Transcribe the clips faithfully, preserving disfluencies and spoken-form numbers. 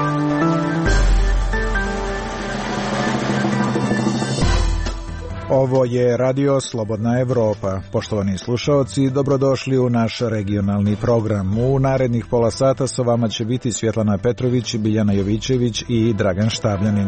Ovo je Radio Slobodna Evropa. Poštovani slušaoci, dobrodošli u naš regionalni program. U narednih pola sata sa vama će biti Svjetlana Petrović, Biljana Jovićević i Dragan Štabljanin.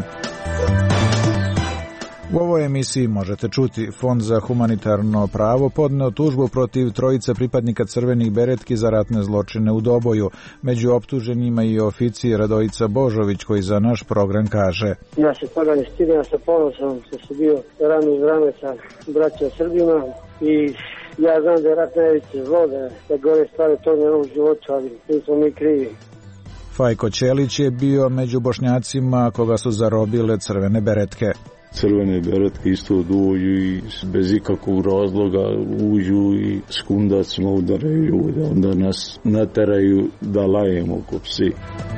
U ovoj emisiji možete čuti: Fond za humanitarno pravo podneo tužbu protiv trojice pripadnika crvenih beretki za ratne zločine u Doboju. Među optuženima i oficir Radojica Božović, koji za naš program kaže: Ja se toga ne stidim, ja sam ponosan što sam bio rame uz rame sa braćom Srbima i ja znam da je rat najveće zlo, da gore stvari tog njenog života, ali nismo mi krivi. Fajko Ćelić je bio među Bošnjacima koga su zarobile crvene beretke. Crvene beretke isto dođu i bez ikakvog razloga uđu i s kundacima udaraju ljude, onda nas nateraju da lajemo ko psi.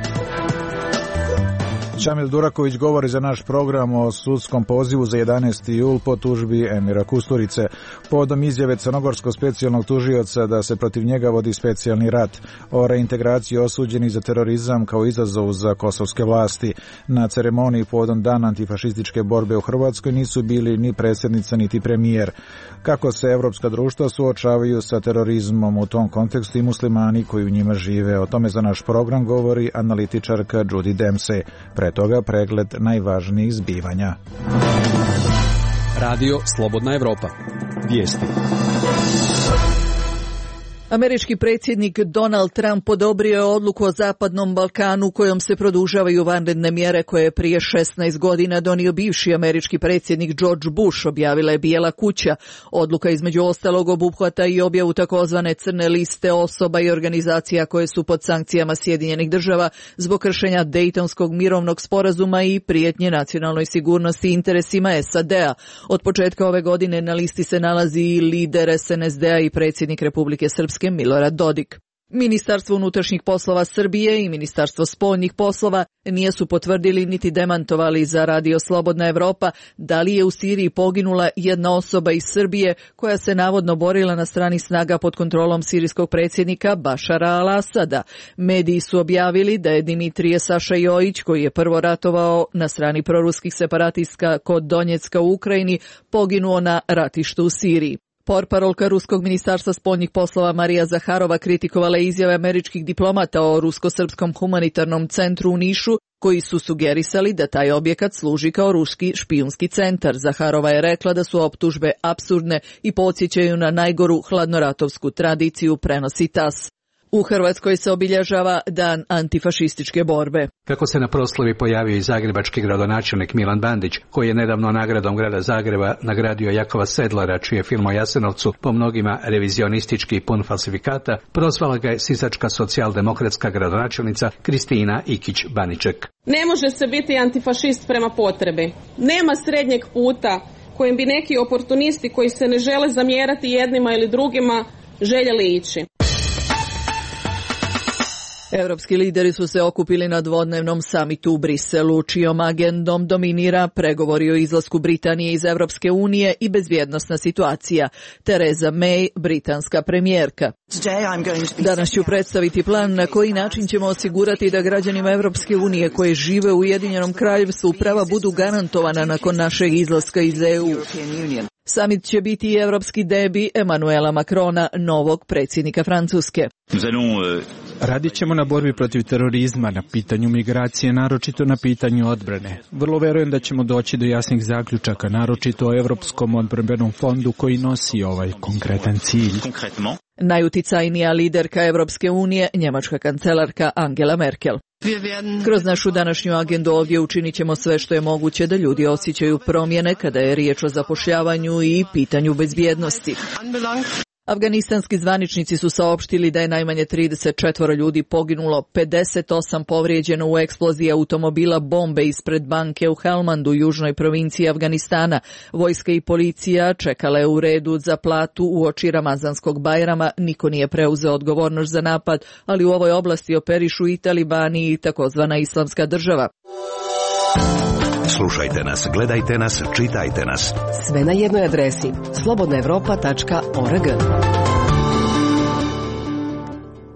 Čamil Duraković govori za naš program o sudskom pozivu za jedanaesti jul po tužbi Emira Kusturice. Povodom izjave crnogorskog specijalnog tužioca da se protiv njega vodi specijalni rat, o reintegraciji osuđenih za terorizam kao izazov za kosovske vlasti. Na ceremoniji povodom dana antifašističke borbe u Hrvatskoj nisu bili ni predsjednica niti premijer. Kako se evropska društva suočavaju sa terorizmom u tom kontekstu i muslimani koji u njima žive? O tome za naš program govori analitičarka Judy Dempsey. Pre toga pregled najvažnijih zbivanja. Radio Slobodna Evropa. Vijesti. Američki predsjednik Donald Trump odobrio je odluku o Zapadnom Balkanu kojom se produžavaju vanredne mjere koje je prije šesnaest godina donio bivši američki predsjednik George Bush, objavila je Bijela kuća. Odluka između ostalog obuhvata i objavu takozvane crne liste osoba i organizacija koje su pod sankcijama Sjedinjenih država zbog kršenja Dejtonskog mirovnog sporazuma i prijetnje nacionalnoj sigurnosti i interesima S A D-a. Od početka ove godine na listi se nalazi i lider S N S D-a i predsjednik Republike Srpske Milorad Dodik. Ministarstvo unutrašnjih poslova Srbije i Ministarstvo spoljnih poslova nisu potvrdili niti demantovali za Radio Slobodna Evropa da li je u Siriji poginula jedna osoba iz Srbije koja se navodno borila na strani snaga pod kontrolom sirijskog predsjednika Bašara al-Asada. Mediji su objavili da je Dimitrije Saša Jojić, koji je prvo ratovao na strani proruskih separatista kod Donjecka u Ukrajini, poginuo na ratištu u Siriji. Portparolka Ruskog ministarstva spoljnih poslova Marija Zaharova kritikovala izjave američkih diplomata o rusko-srpskom humanitarnom centru u Nišu, koji su sugerisali da taj objekat služi kao ruski špijunski centar. Zaharova je rekla da su optužbe apsurdne i podsjećaju na najgoru hladnoratovsku tradiciju, prenosi T A S. U Hrvatskoj se obilježava Dan antifašističke borbe. Kako se na proslavi pojavio i zagrebački gradonačelnik Milan Bandić, koji je nedavno nagradom grada Zagreba nagradio Jakova Sedlara, čiji je film o Jasenovcu po mnogima revizionistički i pun falsifikata, prozvala ga je sisačka socijaldemokratska gradonačelnica Kristina Ikić-Baniček. Ne može se biti antifašist prema potrebi. Nema srednjeg puta kojim bi neki oportunisti koji se ne žele zamjerati jednima ili drugima željeli ići. Europski lideri su se okupili na dvodnevnom samitu u Briselu, čijom agendom dominira pregovori o izlasku Britanije iz Europske unije i bezbjednosna situacija. Theresa May, britanska premijerka. Danas ću predstaviti plan na koji način ćemo osigurati da građanima Europske unije koji žive u Ujedinjenom kraljevstvu prava budu garantovana nakon našeg izlaska iz E U. Samit će biti i evropski debi Emmanuela Macrona, novog predsjednika Francuske. Radit ćemo na borbi protiv terorizma, na pitanju migracije, naročito na pitanju odbrane. Vrlo verujem da ćemo doći do jasnih zaključaka, naročito o Europskom odbrambenom fondu koji nosi ovaj konkretan cilj. Najuticajnija liderka Europske unije, njemačka kancelarka Angela Merkel. Kroz našu današnju agendu ovdje učinit ćemo sve što je moguće da ljudi osjećaju promjene kada je riječ o zapošljavanju i pitanju bezbjednosti. Afganistanski zvaničnici su saopštili da je najmanje trideset četiri ljudi poginulo, pedeset osam povrijeđeno u eksploziji automobila bombe ispred banke u Helmandu, južnoj provinciji Afganistana. Vojska i policija čekale u redu za platu uoči Ramazanskog Bajrama. Niko nije preuzeo odgovornost za napad, ali u ovoj oblasti operišu i talibani i takozvana Islamska država. Slušajte nas, gledajte nas, čitajte nas. Sve na jednoj adresi slobodna evropa tačka org.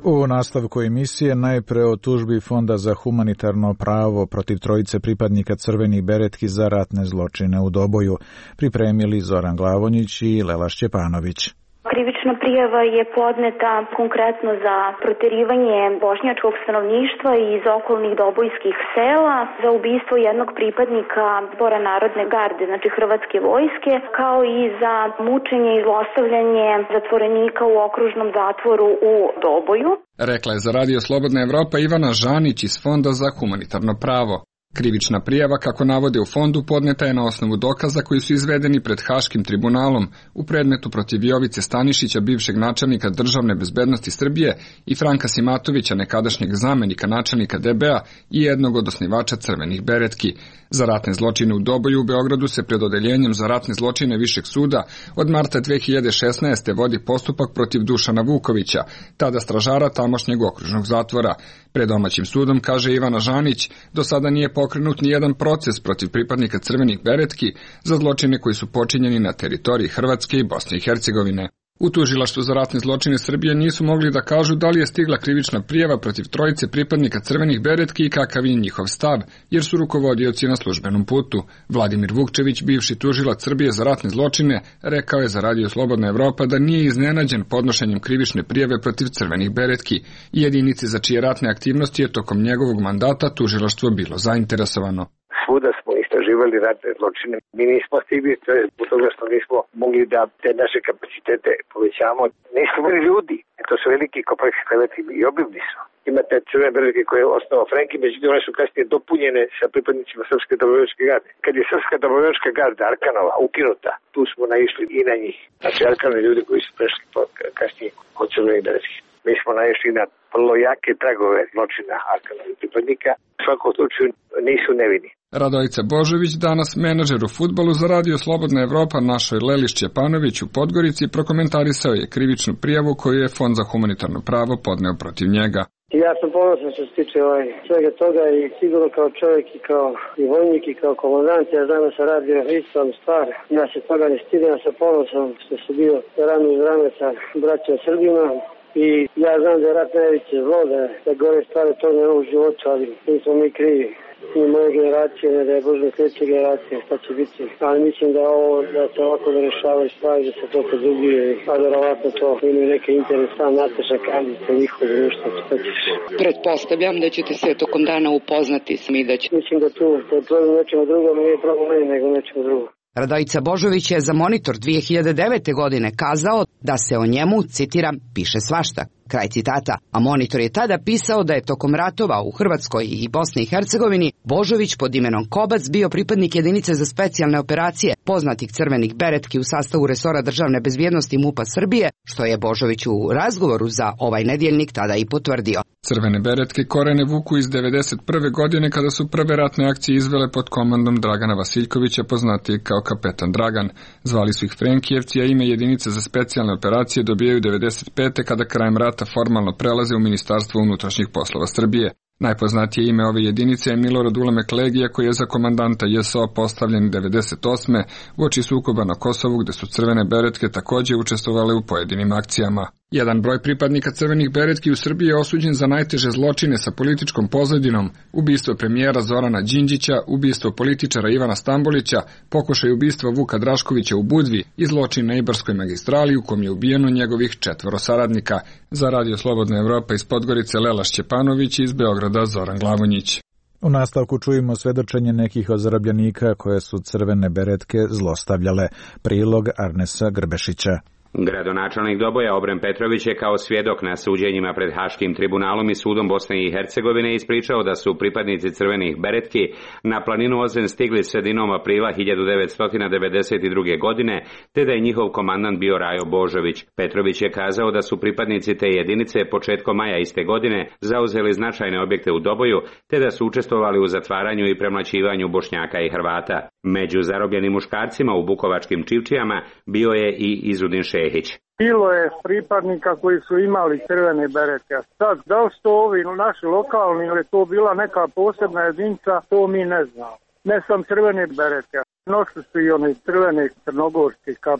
U nastavku emisije najpre o tužbi Fonda za humanitarno pravo protiv trojice pripadnika crvenih beretki za ratne zločine u Doboju, pripremili Zoran Glavonjić i Lela Šćepanović. Krivična prijava je podneta konkretno za proterivanje bošnjačkog stanovništva iz okolnih dobojskih sela, za ubistvo jednog pripadnika Zbora narodne garde, znači Hrvatske vojske, kao i za mučenje i zlostavljanje zatvorenika u okružnom zatvoru u Doboju. Rekla je za Radio Slobodna Evropa Ivana Žanić iz Fonda za humanitarno pravo. Krivična prijava, kako navode u fondu, podneta je na osnovu dokaza koji su izvedeni pred Haškim tribunalom u predmetu protiv Jovice Stanišića, bivšeg načelnika Državne bezbednosti Srbije, i Franka Simatovića, nekadašnjeg zamenika načelnika D B A i jednog od osnivača Crvenih beretki. Za ratne zločine u Doboju u Beogradu se pred odeljenjem za ratne zločine Višeg suda od marta dve hiljade šesnaeste. vodi postupak protiv Dušana Vukovića, tada stražara tamošnjeg okružnog zatvora. Pred domaćim sudom, kaže Ivana Žanić, do sada nije pokrenut ni jedan proces protiv pripadnika Crvenih beretki za zločine koji su počinjeni na teritoriji Hrvatske i Bosne i Hercegovine. U tužilaštvu za ratne zločine Srbije nisu mogli da kažu da li je stigla krivična prijava protiv trojice pripadnika Crvenih beretki i kakav je njihov stav, jer su rukovodioci na službenom putu. Vladimir Vukčević, bivši tužilac Srbije za ratne zločine, rekao je za Radio Slobodna Evropa da nije iznenađen podnošenjem krivične prijave protiv Crvenih beretki i jedinice za čije ratne aktivnosti je tokom njegovog mandata tužilaštvo bilo zainteresovano. Svuda smo istraživali ratne zločine. Mi nismo stigli, to je zbog toga što nismo mogli da te naše kapacitete povećamo. Nismo bili ljudi. To su veliki kompleksi kreveti i obimni su. Imate Crvene beretke koje je osnovao Frenki, međutim one su kasnije dopunjene sa pripadnicima Srpske dobrovoljačke garde. Kad je Srpska dobrovoljačka garda Arkanova ukinuta, tu smo naišli i na njih. Znači Arkanovi ljudi koji su prešli kasnije od Crvenih beretki. Mi smo naišli na vrlo jake tragove zločina Arkanovih pripadnika. U svakom slučaju nisu nevini. Radojica Božović, danas menadžer u fudbalu za Radio Slobodna Evropa, našoj Leli Šćepanović u Podgorici, prokomentarisao je krivičnu prijavu koju je Fond za humanitarno pravo podneo protiv njega. Ja sam ponosan što se tiče ovaj, svega toga i sigurno kao čovjek i kao i vojnik i kao komandant, ja znam da sam radio ispravnu stvar. Ja se toga ne stidim, ja sam ponosan što sam bio rame uz rame sa braćom Srbima. I ja znam da je rat najveće zlo, da, da gore stvari toga u životu, ali nismo mi krivi. Ni moje generacije, ne da je Bože sljedeće generacije, šta će biti. Ali mislim da ovo, da se ovako da rešavaju stvari, da se to produbljuje, a verovatno to imaju neke interesan natežak, ali se njihovo društvo, šta ćeš. Pretpostavljam da ćete se tokom dana upoznati s mi da će... Mislim da tu, da je problem nečemu drugom, nije problem meni, nego nečemu drugom. Radojica Božović je za Monitor dvije hiljade devete. godine kazao da se o njemu, citiram, piše svašta. Kraj citata. A Monitor je tada pisao da je tokom ratova u Hrvatskoj i Bosni i Hercegovini Božović pod imenom Kobac bio pripadnik jedinice za specijalne operacije poznatih Crvenih beretki u sastavu resora državne bezbjednosti MUP-a Srbije, što je Božović u razgovoru za ovaj nedjeljnik tada i potvrdio. Crvene beretke korene vuku iz devedeset prve. godine kada su prve ratne akcije izvele pod komandom Dragana Vasiljkovića, poznatijeg kao Kapetan Dragan. Zvali su ih Frenkijevci, a ime jedinice za specijalne operacije dobijaju devedeset pete. kada krajem rata formalno prelaze u Ministarstvo unutrašnjih poslova Srbije. Najpoznatije ime ove jedinice je Milorad Ulemek Legija, koji je za komandanta J S O postavljen devedeset osme. uoči sukoba na Kosovu, gde su Crvene beretke također učestvovale u pojedinim akcijama. Jedan broj pripadnika Crvenih beretki u Srbiji je osuđen za najteže zločine sa političkom pozadinom: ubistvo premijera Zorana Đinđića, ubistvo političara Ivana Stambolića, pokušaj ubistva Vuka Draškovića u Budvi i zločin na Ibarskoj magistrali u kom je ubijeno njegovih četvoro saradnika. Za Radio Slobodna Evropa iz Podgorice Lela Šćepanović, iz Beograda Zoran Glavonjić. U nastavku čujemo svedočenje nekih od zarobljenika koje su Crvene beretke zlostavljale. Prilog Arnesa Grbešića. Gradonačelnik Doboja Obren Petrović je kao svjedok na suđenjima pred Haškim tribunalom i sudom Bosne i Hercegovine ispričao da su pripadnici Crvenih beretki na planinu Ozren stigli sredinom aprila hiljadu devetsto devedeset druge. godine, te da je njihov komandant bio Rajo Božović. Petrović je kazao da su pripadnici te jedinice početkom maja iste godine zauzeli značajne objekte u Doboju, te da su učestvovali u zatvaranju i premlaćivanju Bošnjaka i Hrvata. Među zarobljenim muškarcima u bukovačkim Čivčijama bio je i Izudin Šehić. Bilo je pripadnika koji su imali crvene beretke. Sad, da li su to ovi naši lokalni ili to bila neka posebna jedinica, to mi ne znamo. Ne sam crvene beretke. Nosili su i one crvene crnogorske kape.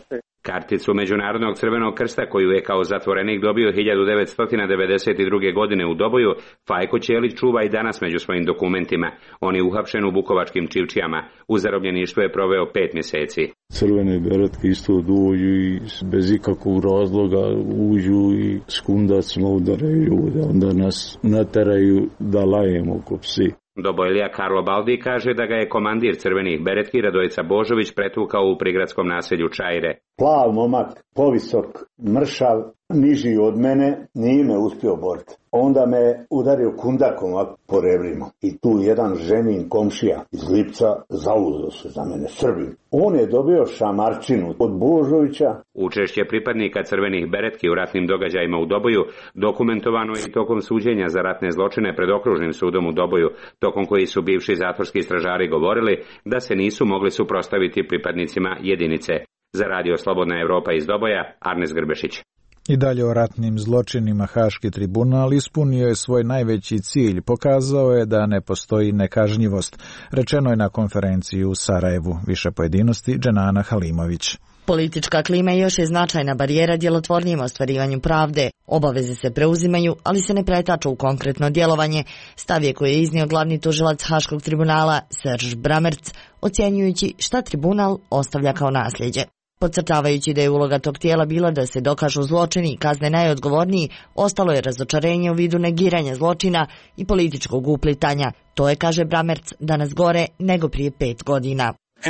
Karticu Međunarodnog crvenog krsta koju je kao zatvorenik dobio hiljadu devetsto devedeset druge. godine u Doboju, Fajko Ćelić čuva i danas među svojim dokumentima. On je uhapšen u bukovačkim Čivčijama. U zarobljeništvu je proveo pet mjeseci. Crvene beretke isto dođu i bez ikakvog razloga uđu i s kundacima udaraju ljude. Onda nas nateraju da lajemo ko psi. Dobojlija Karlo Baldi kaže da ga je komandir crvenih beretki Radojica Božović pretukao u prigradskom naselju Čajre. Plav momak, povisok, mršav, niži od mene, nije me uspio boriti. Onda me udario kundakom po rebrima. I tu jedan ženin komšija iz Lipca zauzeo se za mene, Srbin. On je dobio šamarčinu od Božovića. Učešće pripadnika crvenih beretki u ratnim događajima u Doboju dokumentovano je i tokom suđenja za ratne zločine pred okružnim sudom u Doboju, tokom koji su bivši zatvorski stražari govorili da se nisu mogli suprotstaviti pripadnicima jedinice. Za Radio Slobodna Evropa iz Doboja, Arnes Grbešić. I dalje o ratnim zločinima. Haški tribunal ispunio je svoj najveći cilj, pokazao je da ne postoji nekažnjivost. Rečeno je na konferenciji u Sarajevu. Više pojedinosti Dženana Halimović. Politička klima još je značajna barijera djelotvornijem ostvarivanju pravde. Obaveze se preuzimaju, ali se ne pretaču u konkretno djelovanje. Stav je koji je iznio glavni tužilac Haškog tribunala Serž Bramerc, ocjenjujući šta tribunal ostavlja kao nasljeđe. Podcrtavajući da je uloga tog tijela bila da se dokažu zločini i kazne najodgovorniji, ostalo je razočarenje u vidu negiranja zločina i političkog uplitanja. To je, kaže Bramerc, danas gore nego prije pet godina.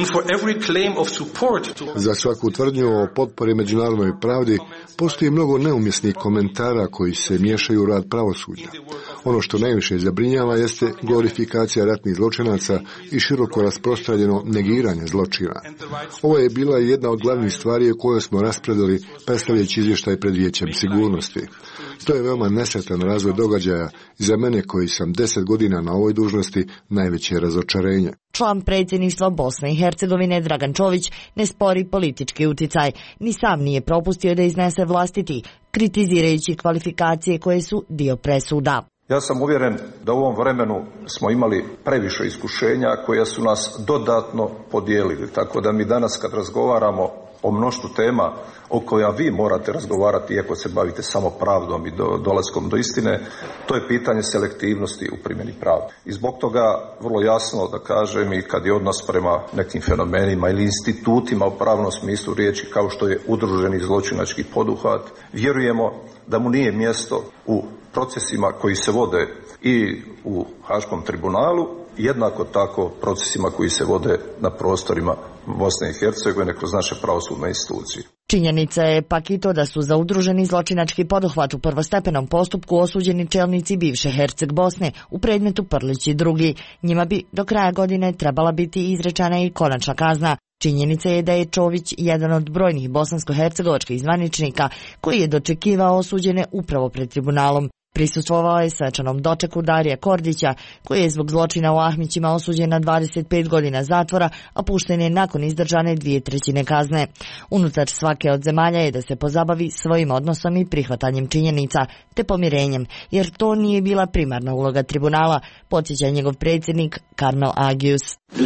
Za svaku tvrdnju o potpori međunarodnoj pravdi postoji mnogo neumjesnih komentara koji se miješaju u rad pravosuđa. Ono što najviše zabrinjava jeste glorifikacija ratnih zločinaca i široko rasprostranjeno negiranje zločina. Ovo je bila jedna od glavnih stvari o kojoj smo raspravljali predstavljajući izvještaj pred Vijećem sigurnosti. To je veoma nesretan razvoj događaja i za mene koji sam deset godina na ovoj dužnosti najveće razočarenje. Član predsjedništva Bosne i Hercegovine Dragan Čović ne spori politički uticaj, ni sam nije propustio da iznese vlastiti, kritizirajući kvalifikacije koje su dio presuda. Ja sam uvjeren da u ovom vremenu smo imali previše iskušenja koja su nas dodatno podijelili, tako da mi danas kad razgovaramo o mnoštvu tema o koja vi morate razgovarati iako se bavite samo pravdom i do, dolaskom do istine, to je pitanje selektivnosti u primjeni prava. I zbog toga vrlo jasno da kažem i kad je odnos prema nekim fenomenima ili institutima u pravnom smislu riječi kao što je udruženi zločinački poduhvat, vjerujemo da mu nije mjesto u procesima koji se vode i u Haškom tribunalu, jednako tako procesima koji se vode na prostorima Bosne i Hercegovine kroz naše pravosudne institucije. Činjenica je pak i to da su za udruženi zločinački poduhvat u prvostepenom postupku osuđeni čelnici bivše Herceg Bosne u predmetu Prlić i drugi. Njima bi do kraja godine trebala biti izrečena i konačna kazna. Činjenica je da je Čović jedan od brojnih bosansko-hercegovačkih zvaničnika koji je dočekivao osuđene upravo pred tribunalom. Prisustvovao je svečanom dočeku Darija Kordića, koji je zbog zločina u Ahmićima osuđen na dvadeset pet godina zatvora, a pušten je nakon izdržane dvije trećine kazne. Unutar svake od zemalja je da se pozabavi svojim odnosom i prihvatanjem činjenica, te pomirenjem, jer to nije bila primarna uloga tribunala, podsjeća njegov predsjednik Karmel Agius.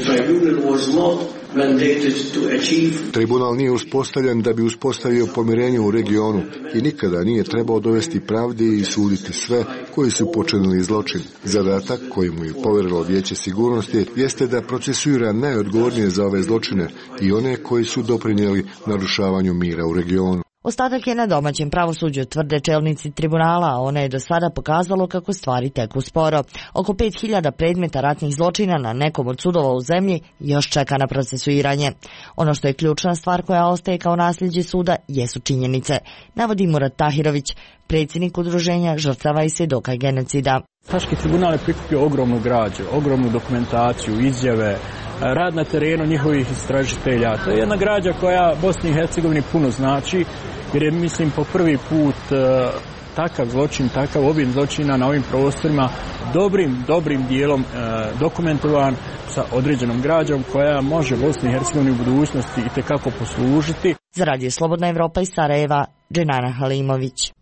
Tribunal nije uspostavljen da bi uspostavio pomirenje u regionu i nikada nije trebao dovesti pravdi i suditi sve koji su počinili zločin. Zadatak koji mu je povjerilo Vijeće sigurnosti jeste da procesuira najodgovornije za ove zločine i one koji su doprinijeli narušavanju mira u regionu. Ostatak je na domaćem pravosuđu, tvrde čelnici tribunala, a ono je do sada pokazalo kako stvari teku sporo. Oko pet hiljada predmeta ratnih zločina na nekom od sudova u zemlji još čeka na procesuiranje. Ono što je ključna stvar koja ostaje kao nasljeđe suda jesu činjenice, navodi Murat Tahirović, predsjednik udruženja žrtava i svjedoka genocida. Haški tribunal je prikupio ogromnu građu, ogromnu dokumentaciju, izjave, rad na terenu njihovih istražitelja. To je jedna građa koja Bosni i Hercegovini puno znači, jer je, mislim, po prvi put e, takav zločin, takav obim zločina na ovim prostorima dobrim, dobrim dijelom e, dokumentovan sa određenom građom koja može Bosni i Hercegovini u budućnosti itekako poslužiti. Za Radio Slobodna Evropa iz Sarajeva, Dženana Halimović.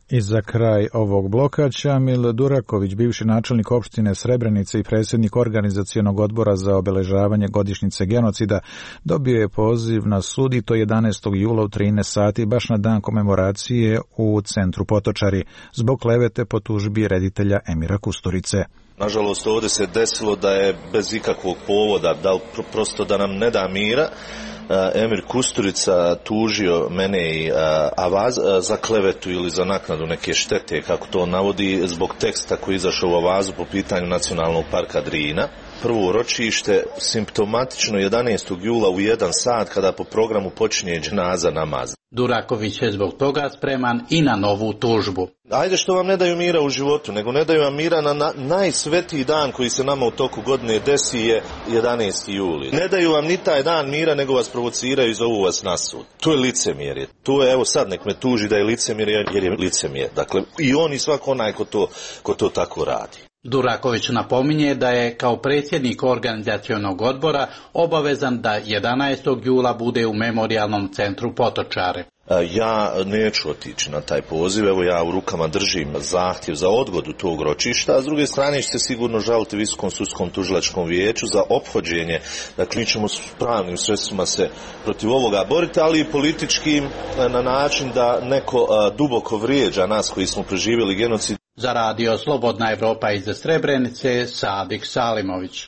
I za kraj ovog bloka Čamil Duraković, bivši načelnik opštine Srebrenice i predsjednik organizacionog odbora za obeležavanje godišnjice genocida, dobio je poziv na sud i to jedanaestog jula u trinaest sati, baš na dan komemoracije u centru Potočari, zbog klevete po tužbi reditelja Emira Kusturice. Nažalost, ovdje se desilo da je bez ikakvog povoda, da prosto da nam ne da mira, Emir Kusturica tužio mene i Avaz za klevetu ili za naknadu neke štete, kako to navodi, zbog teksta koji je izašao u Avazu po pitanju Nacionalnog parka Drina. Prvo ročište simptomatično jedanaestog jula u jedan sat, kada po programu počinje dženaza namaz. Duraković je zbog toga spreman i na novu tužbu. Ajde što vam ne daju mira u životu, nego ne daju vam mira na, na najsvetiji dan koji se nama u toku godine desi je jedanaesti juli. Ne daju vam ni taj dan mira, nego vas provociraju i zovu vas na sud. To je licemjerje. To je, evo sad nek me tuži da je licemjerje, jer je licemjerje. Dakle, i on i svako onaj ko to, ko to tako radi. Duraković napominje da je kao predsjednik organizacionog odbora obavezan da jedanaestog jula bude u memorijalnom centru Potočare. Ja neću otići na taj poziv, evo ja u rukama držim zahtjev za odgodu tog ročišta, a s druge strane će se sigurno žaliti Visokom sudskom tužilačkom vijeću za ophođenje. Dakle, mi ćemo s pravnim sredstvima se protiv ovoga boriti, ali i političkim na način da neko duboko vrijeđa nas koji smo preživjeli genocid. Za radio Slobodna Evropa iz Srebrenice, Sadik Salimović.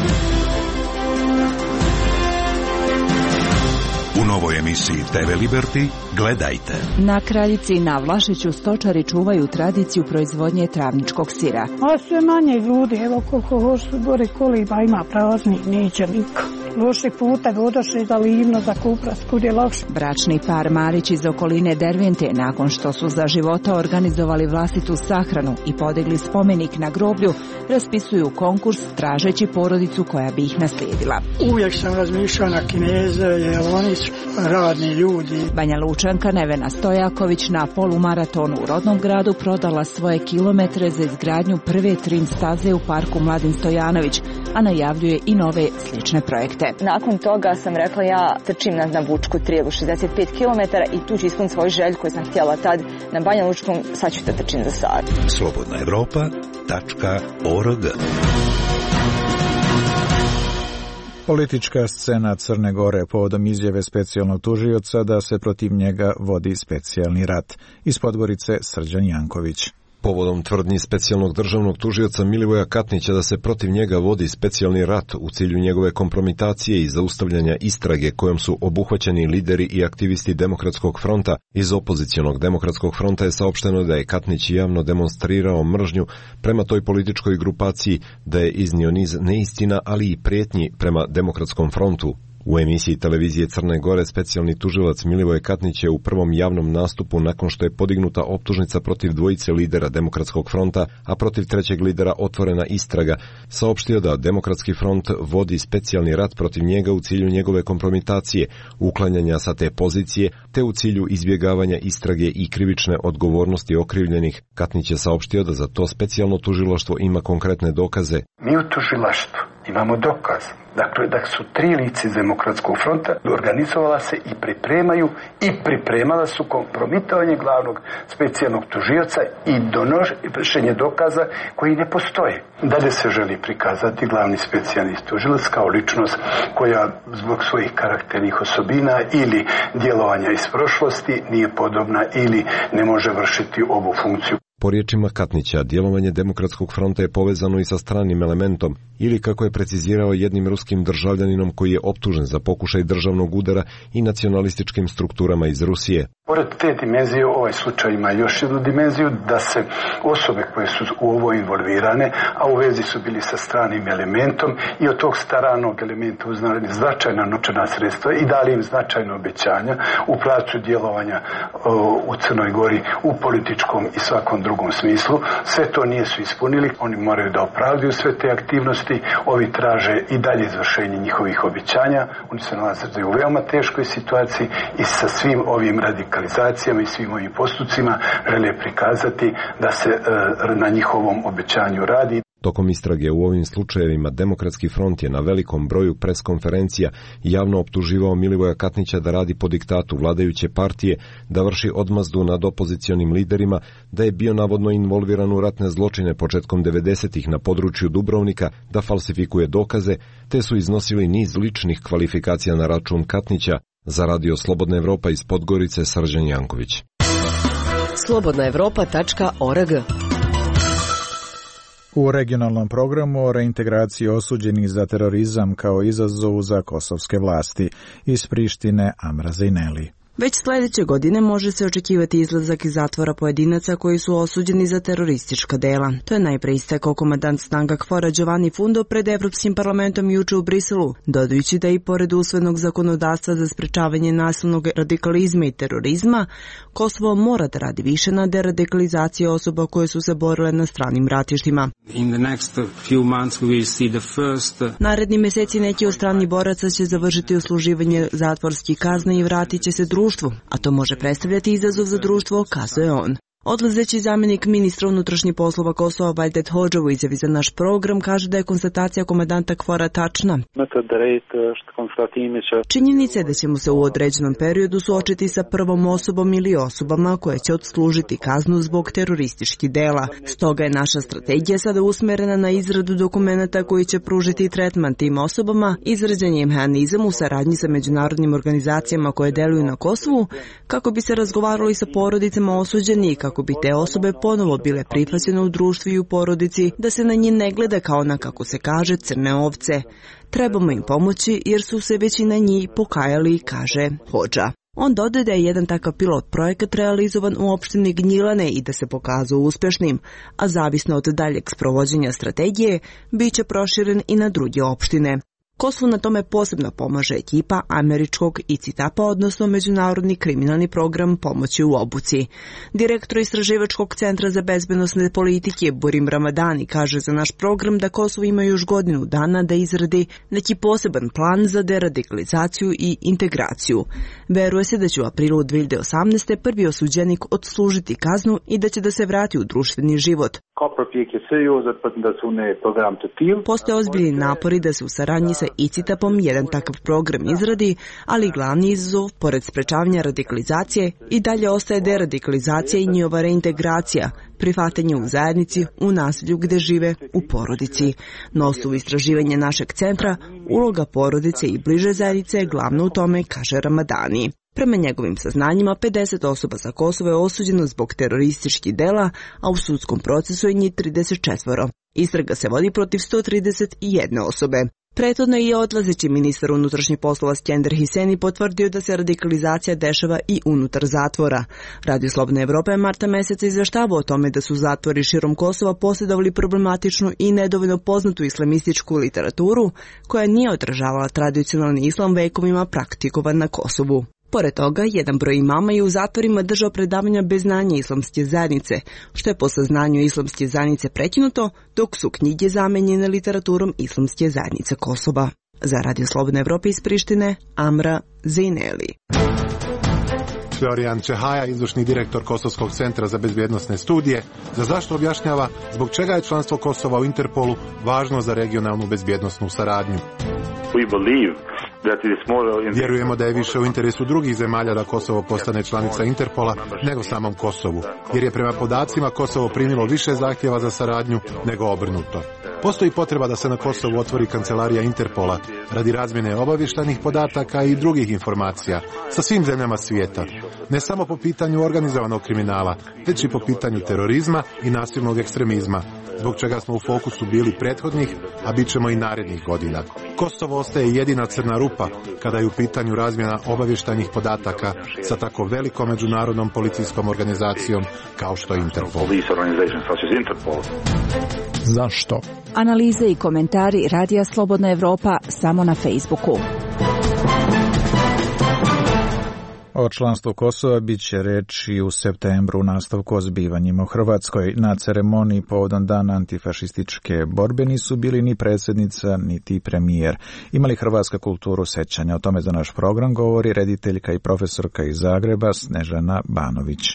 U novoj emisiji te ve Liberty gledajte. Na Kraljici i na Vlašiću stočari čuvaju tradiciju proizvodnje travničkog sira. A sve manje ljudi, evo koliko hoću bore koliba ima praznih, neće niko. Loši puta odošli za Livno, za Kupras, kud je lakše. Bračni par Marić iz okoline Dervente, nakon što su za života organizovali vlastitu sahranu i podigli spomenik na groblju, raspisuju konkurs tražeći porodicu koja bi ih naslijedila. Uvijek sam razmišljao na Kineze, jer oni su radni ljudi. Banja Lučanka Nevena Stojaković na polumaratonu u rodnom gradu prodala svoje kilometre za izgradnju prve trim staze u parku Mladen Stojanović, a najavljuje i nove slične projekte. Nakon toga sam rekla ja trčim na, na Vučku trilu šezdeset pet kilometara i tu ću ispuniti svoju želju koju sam htjela tad na Banja Lučkom, sad ću te trčim za sat. Slobodna Evropa tačka org. Politička scena Crne Gore povodom izjave specijalnog tužioca da se protiv njega vodi specijalni rat. Iz Podgorice Srđan Janković. Povodom tvrdnji specijalnog državnog tužioca Milivoja Katnića da se protiv njega vodi specijalni rat u cilju njegove kompromitacije i zaustavljanja istrage kojom su obuhvaćeni lideri i aktivisti Demokratskog fronta, iz opozicionog Demokratskog fronta je saopšteno da je Katnić javno demonstrirao mržnju prema toj političkoj grupaciji, da je iznio niz neistina, ali i prijetnji prema Demokratskom frontu. U emisiji televizije Crne Gore specijalni tužilac Milivoje Katnić je u prvom javnom nastupu nakon što je podignuta optužnica protiv dvojice lidera Demokratskog fronta, a protiv trećeg lidera otvorena istraga, saopštio da Demokratski front vodi specijalni rat protiv njega u cilju njegove kompromitacije, uklanjanja sa te pozicije, te u cilju izbjegavanja istrage i krivične odgovornosti okrivljenih. Katnić je saopštio da za to specijalno tužilaštvo ima konkretne dokaze. Mi u tužilaštvu imamo dokaz. Dakle, da su tri lice iz Demokratskog fronta organizovala se i pripremaju i pripremala su kompromitovanje glavnog specijalnog tužioca i donošenje dokaza koji ne postoje. Dalje se želi prikazati glavni specijalni tužilac kao ličnost koja zbog svojih karakternih osobina ili djelovanja iz prošlosti nije podobna ili ne može vršiti ovu funkciju. Po riječima Katnića, djelovanje Demokratskog fronta je povezano i sa stranim elementom, ili kako je precizirao jednim ruskim državljaninom koji je optužen za pokušaj državnog udara i nacionalističkim strukturama iz Rusije. Pored te dimenzije, ovaj slučaj ima još jednu dimenziju, da se osobe koje su u ovo involvirane, a u vezi su bili sa stranim elementom i od tog staranog elementa uznali značajna novčana sredstva i dali im značajna obećanja u pravcu djelovanja o, u Crnoj Gori u političkom i svakom drugom smislu. Sve to nije su ispunili, oni moraju da opravdaju sve te aktivnosti, ovi traže i dalje izvršenje njihovih obećanja, oni se nalaze u veoma teškoj situaciji i sa svim ovim radikalizacijama i svim ovim postupcima žele prikazati da se e, na njihovom obećanju radi. Tokom istrage u ovim slučajevima Demokratski front je na velikom broju preskonferencija javno optuživao Milivoja Katnića da radi po diktatu vladajuće partije, da vrši odmazdu nad opozicionim liderima, da je bio navodno involviran u ratne zločine početkom devedesetih na području Dubrovnika, da falsifikuje dokaze, te su iznosili niz ličnih kvalifikacija na račun Katnića. Za Radio Slobodna Evropa iz Podgorice, Srđan Janković. slobodna evropa tačka org. U regionalnom programu o reintegraciji osuđenih za terorizam kao izazovu za kosovske vlasti. Iz Prištine, Amra Zejneli. Već sljedeće godine može se očekivati izlazak iz zatvora pojedinaca koji su osuđeni za teroristička dela. To je najpre istakao komandant snaga KFOR-a Giovanni Fundo pred Evropskim parlamentom juče u Briselu, dodajući da i pored usvojenog zakonodavstva za sprečavanje nasilnog radikalizma i terorizma, Kosovo mora da radi više na deradikalizaciji osoba koje su se borile na stranim ratištima. First... Naredni meseci neki od stranih boraca će završiti usluživanje zatvorskih kazne i vratit će se društvu, a to može predstavljati izazov za društvo, kazuje on. Odlazeći zamjenik ministra unutrašnjih poslova Kosova Vajdet Hodža u izjavi za naš program kaže da je konstatacija komandanta KFOR-a tačna. Činjenica je da ćemo se u određenom periodu suočiti sa prvom osobom ili osobama koje će odslužiti kaznu zbog terorističkih dela. Stoga je naša strategija sada usmerena na izradu dokumenata koji će pružiti tretman tim osobama, izrađen je mehanizam u saradnji sa međunarodnim organizacijama koje deluju na Kosovu, kako bi se razgovaralo i sa porodicama osuđenih, kako bi te osobe ponovo bile prihvaćene u društvu i u porodici, da se na njih ne gleda kao na, kako se kaže, crne ovce. Trebamo im pomoći jer su se većina njih pokajali, kaže Hodža. On dodaje da je jedan takav pilot projekat realizovan u opštini Gnjilane i da se pokazao uspješnim, a zavisno od daljeg sprovođenja strategije, bit će proširen i na druge opštine. Kosovu na tome posebno pomaže ekipa američkog I C I T A P-a, odnosno Međunarodni kriminalni program pomoći u obuci. Direktor Istraživačkog centra za bezbednosne politike Burim Ramadani kaže za naš program da Kosovo ima još godinu dana da izradi neki poseban plan za deradikalizaciju i integraciju. Veruje se da će u aprilu dvije hiljade osamnaeste. prvi osuđenik odslužiti kaznu i da će da se vrati u društveni život. Postoje ozbiljni napori da se u saradnji sa I C I T A P-om jedan takav program izradi, ali glavni izazov, pored sprečavanja radikalizacije, i dalje ostaje deradikalizacija i njihova reintegracija, prihvatanje u zajednici, u naselju gde žive, u porodici. Na osnovu istraživanja našeg centra, uloga porodice i bliže zajednice je glavna u tome, kaže Ramadani. Prema njegovim saznanjima, pedeset osoba sa Kosova je osuđeno zbog terorističkih dela, a u sudskom procesu je njih trideset četvoro. Istraga se vodi protiv sto trideset jedne osobe. Prethodno je odlazeći ministar unutrašnjih poslova Skender Hiseni potvrdio da se radikalizacija dešava i unutar zatvora. Radio Slobodna Evropa je marta meseca izveštavao o tome da su zatvori širom Kosova posjedovali problematičnu i nedovoljno poznatu islamističku literaturu koja nije odražavala tradicionalni islam vekovima praktikovan na Kosovu. Pored toga, jedan broj imama je u zatvorima držao predavanja bez znanja islamske zajednice, što je po saznanju islamske zajednice prekinuto, dok su knjige zamenjene literaturom islamske zajednice Kosova. Za Radio Slobodna Evropa iz Prištine, Amra Zejneli. Florian Čehaja, izvršni direktor Kosovskog centra za bezbjednosne studije, za zašto objašnjava zbog čega je članstvo Kosova u Interpolu važno za regionalnu bezbjednosnu saradnju. Vjerujemo da je više u interesu drugih zemalja da Kosovo postane članica Interpola nego samom Kosovu, jer je prema podacima Kosovo primilo više zahtjeva za saradnju nego obrnuto. Postoji potreba da se na Kosovu otvori kancelarija Interpola radi razmjene obavještajnih podataka i drugih informacija sa svim zemljama svijeta, ne samo po pitanju organizovanog kriminala, već i po pitanju terorizma i nasilnog ekstremizma, zbog čega smo u fokusu bili prethodnih, a bit ćemo i narednih godina. Kosovo ostaje jedina crna rupa kada je u pitanju razmjena obavještajnih podataka sa tako velikom međunarodnom policijskom organizacijom kao što je Interpol. Zašto? Analize i komentari Radija Slobodna Evropa samo na Facebooku. O članstvu Kosova bit će reči u septembru u nastavku o zbivanjima u Hrvatskoj. Na ceremoniji povodom dana antifašističke borbe nisu bili ni predsjednica, niti premijer. Imali Hrvatska kulturu sećanja? O tome za naš program govori rediteljka i profesorka iz Zagreba Snežana Banović.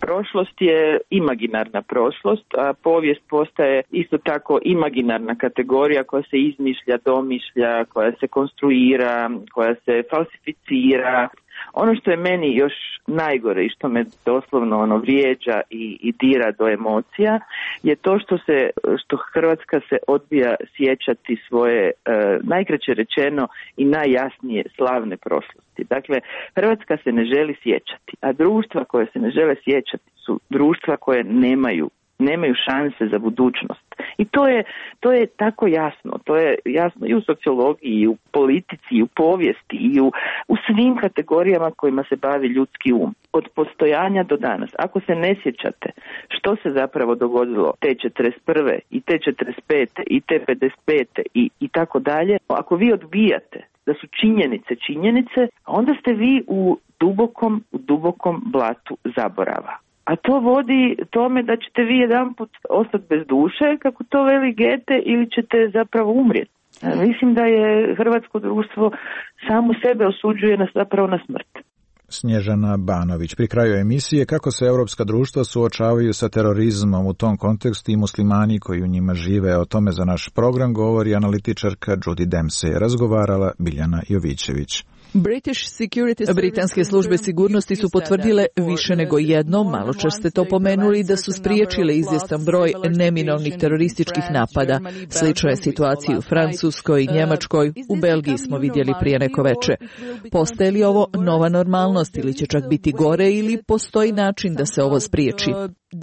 Prošlost je imaginarna prošlost, a povijest postaje isto tako imaginarna kategorija koja se izmišlja, domišlja, koja se konstruira, koja se falsificira. Ono što je meni još najgore i što me doslovno ono vrijeđa i, i dira do emocija je to što se što Hrvatska se odbija sjećati svoje e, najkraće rečeno i najjasnije slavne prošlosti. Dakle, Hrvatska se ne želi sjećati, a društva koje se ne žele sjećati su društva koje nemaju nemaju šanse za budućnost. I to je, to je tako jasno. To je jasno i u sociologiji, i u politici, i u povijesti, i u, u svim kategorijama kojima se bavi ljudski um. Od postojanja do danas. Ako se ne sjećate što se zapravo dogodilo te četrdeset prve i te četrdeset pete i te pedeset pete i, i tako dalje, ako vi odbijate da su činjenice činjenice, onda ste vi u dubokom, u dubokom blatu zaborava. A to vodi tome da ćete vi jedanput ostati bez duše, kako to veli Goethe, ili ćete zapravo umrijeti. Mislim da je hrvatsko društvo samo sebe osuđuje na, zapravo na smrt. Snježana Banović. Pri kraju emisije kako se europska društva suočavaju sa terorizmom u tom kontekstu i muslimani koji u njima žive. O tome za naš program govori analitičarka Judy Dempsey. Razgovarala Biljana Jovićević. Britanske službe sigurnosti su potvrdile više nego jednom, malo čas ste to pomenuli, da su spriječile izvjestan broj neminovnih terorističkih napada. Slična je situacija u Francuskoj i Njemačkoj, u Belgiji smo vidjeli prije neko veče. Postaje li ovo nova normalnost ili će čak biti gore, ili postoji način da se ovo spriječi?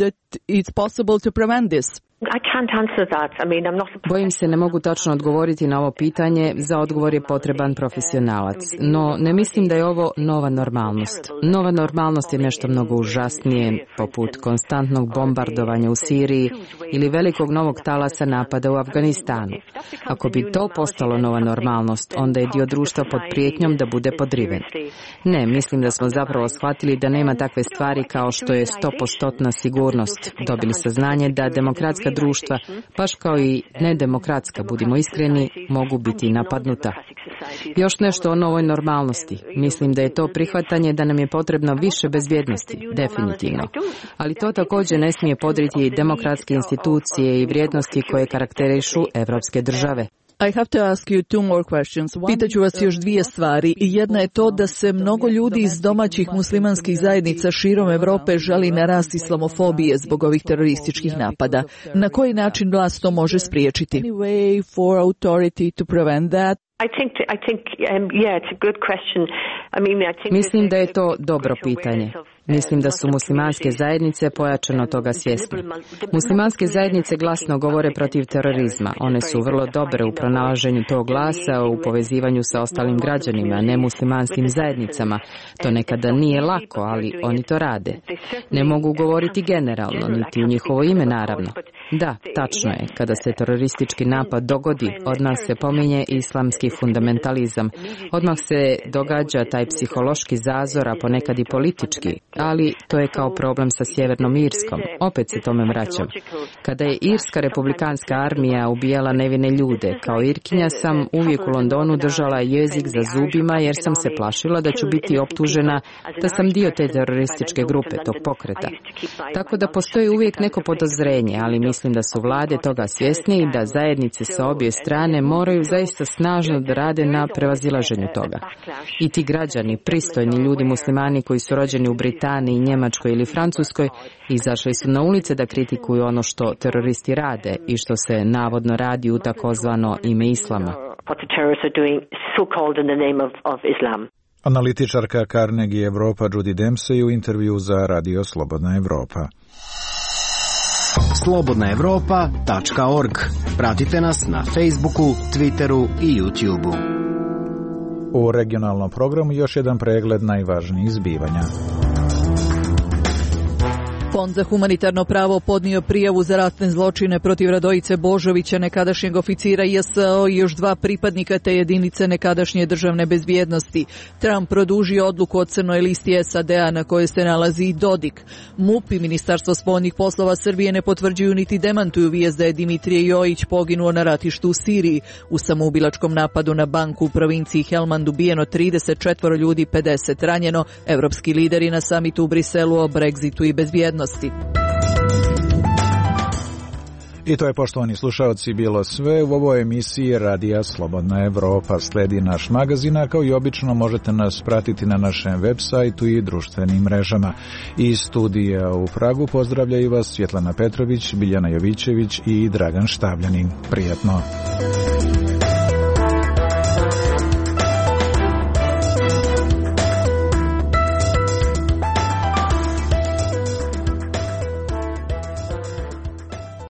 Bojim se, ne mogu točno odgovoriti na ovo pitanje, za odgovor je potreban profesionalac. No, ne mislim da je ovo nova normalnost. Nova normalnost je nešto mnogo užasnije, poput konstantnog bombardovanja u Siriji ili velikog novog talasa napada u Afganistanu. Ako bi to postalo nova normalnost, onda je dio društva pod prijetnjom da bude podriven. Ne, mislim da smo zapravo shvatili da nema takve stvari kao što je stopostotna sigurnost. Dobili saznanje da demokratska društva, baš kao i nedemokratska, budimo iskreni, mogu biti napadnuta. Još nešto o novoj normalnosti. Mislim da je to prihvatanje da nam je potrebno više bezbjednosti, definitivno. Ali to također ne smije podriti demokratske institucije i vrijednosti koje karakterišu evropske države. I have to ask you two more questions. Pitaću vas još dvije stvari. Jedna je to da se mnogo ljudi iz domaćih muslimanskih zajednica širom Europe žali na rast islamofobije zbog ovih terorističkih napada. Na koji način vlast to može spriječiti? Any way for authority to prevent that? Mislim da je to dobro pitanje. Mislim da su muslimanske zajednice pojačano toga svjesne. Muslimanske zajednice glasno govore protiv terorizma. One su vrlo dobre u pronalaženju tog glasa, u povezivanju sa ostalim građanima, ne muslimanskim zajednicama. To nekada nije lako, ali oni to rade. Ne mogu govoriti generalno, niti u njihovo ime, naravno. Da, tačno je. Kada se teroristički napad dogodi, od nas se pominje islamski fundamentalizam. Odmah se događa taj psihološki zazor, a ponekad i politički. Ali to je kao problem sa Sjevernom Irskom. Opet se tome vraćam. Kada je Irska republikanska armija ubijala nevine ljude, kao Irkinja sam uvijek u Londonu držala jezik za zubima jer sam se plašila da ću biti optužena da sam dio te terorističke grupe, tog pokreta. Tako da postoji uvijek neko podozrenje, ali mislim da su vlade toga svjesni i da zajednice sa obje strane moraju zaista snažno da rade na prevazilaženju toga. I ti građani, pristojni ljudi muslimani koji su rođeni u Britaniji, Njemačkoj ili Francuskoj, izašli su na ulice da kritikuju ono što teroristi rade i što se navodno radi u takozvano ime islama. Analitičarka Carnegie Europa Judy Dempsey u intervju za Radio Slobodna Evropa. slobodna evropa tačka org. Pratite nas na Facebooku, Twitteru i YouTubeu. U regionalnom programu još jedan pregled najvažnijih zbivanja. Fond za humanitarno pravo podnio prijavu za ratne zločine protiv Radojice Božovića, nekadašnjeg oficira I S O i još dva pripadnika te jedinice nekadašnje državne bezbjednosti. Trump produžio odluku o crnoj listi S A D-a na kojoj se nalazi i Dodik. M U P i Ministarstvo spoljnih poslova Srbije ne potvrđuju niti demantuju vijest da je Dimitrije Jojić poginuo na ratištu u Siriji. U samoubilačkom napadu na banku u provinciji Helmand ubijeno trideset četiri ljudi, pedeset ranjeno. Evropski lideri na samitu u Briselu o Brexitu i bezbjednosti. I to je, poštovani slušaoci, bilo sve u ovoj emisiji Radija Slobodna Evropa. Sledi naš magazin, a kao i obično možete nas pratiti na našem web sajtu i društvenim mrežama. Iz studija u Pragu pozdravljaju vas Svjetlana Petrović, Biljana Jovićević i Dragan Štavljanin. Prijatno!